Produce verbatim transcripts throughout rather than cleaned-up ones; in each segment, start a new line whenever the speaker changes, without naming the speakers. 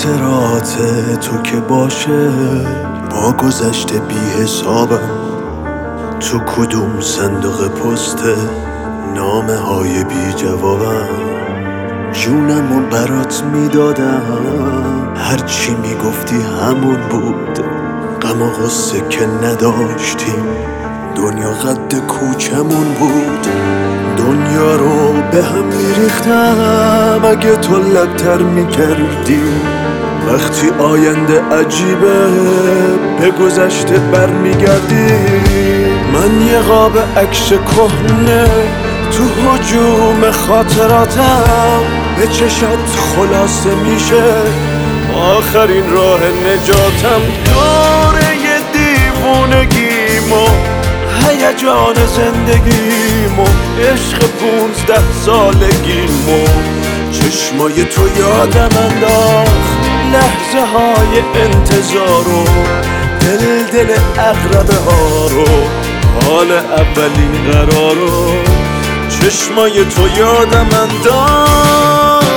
خاطرات تو که باشه با گذشته بی حسابم، تو کدوم صندوق پست نامه های بی جوابم، جونمو برات میدادم، هرچی میگفتی همون بود، غم و غصه که نداشتیم، دنیا قد کوچمون بود، دنیا رو به هم میریختم اگه تو لبتر میکردی، وقتی آینده عجیبه به گذشته بر میگردی، من یه قاب عکس کهنه تو هجوم خاطراتم، به چشات خلاصه میشه آخرین راه نجاتم، دوره دیوونگیمو هیجان زندگیمو عشق پونزده سالگیمو، چشمای تو یادم انداخت لحظه های انتظارو، دل دل اقربه ها رو، حال اولین قرارو، چشمای تو یادم انداخت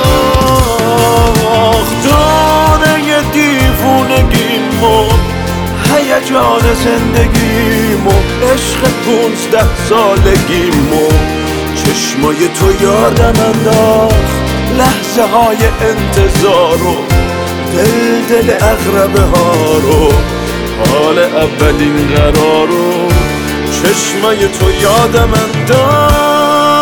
دوره دیوونگیمو هیجان زندگیمو عشق پونزده سالگیمو، چشمای تو یادم انداخت لحظه های انتظارو، دل دل اقربه ها رو، حال اولین قرارو، چشمای تو یادم انداخت.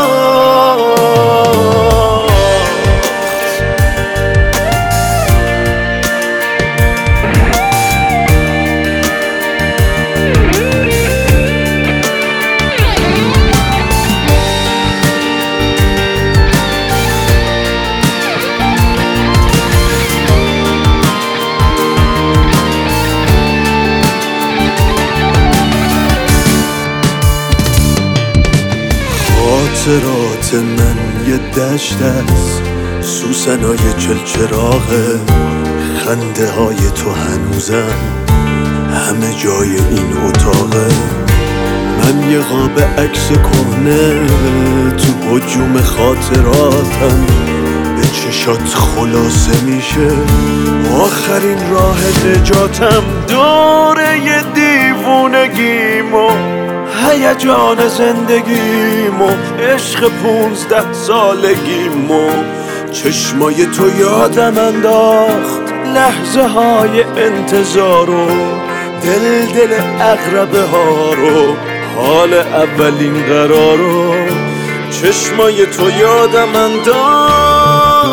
خاطرات من یه دشت است، سوسنای چلچراغه، خنده های تو هنوزم همه جای این اتاقه، من یه قاب عکس کهنه تو هجوم خاطراتم، به چشات خلاصه میشه آخرین راه نجاتم، دوره دیوونگیمو هیجان زندگیمو عشق پونزده سالگیمو، چشمای تو یادم انداخت لحظه های انتظارو، دل دل اقربه ها رو، حال اولین قرارو، چشمای تو یادم انداخت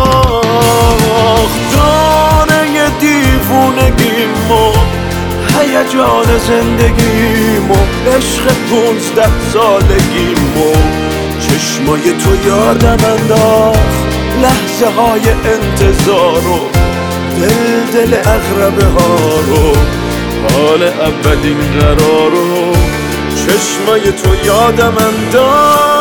دوره دیوونگیمو هیجان زندگیمو عشق پونزده سالگیمو، چشمای تو یادم انداخت لحظه های انتظارو، دل دل اقربه ها رو، حال اولین قرارو، چشمای تو یادم انداخت.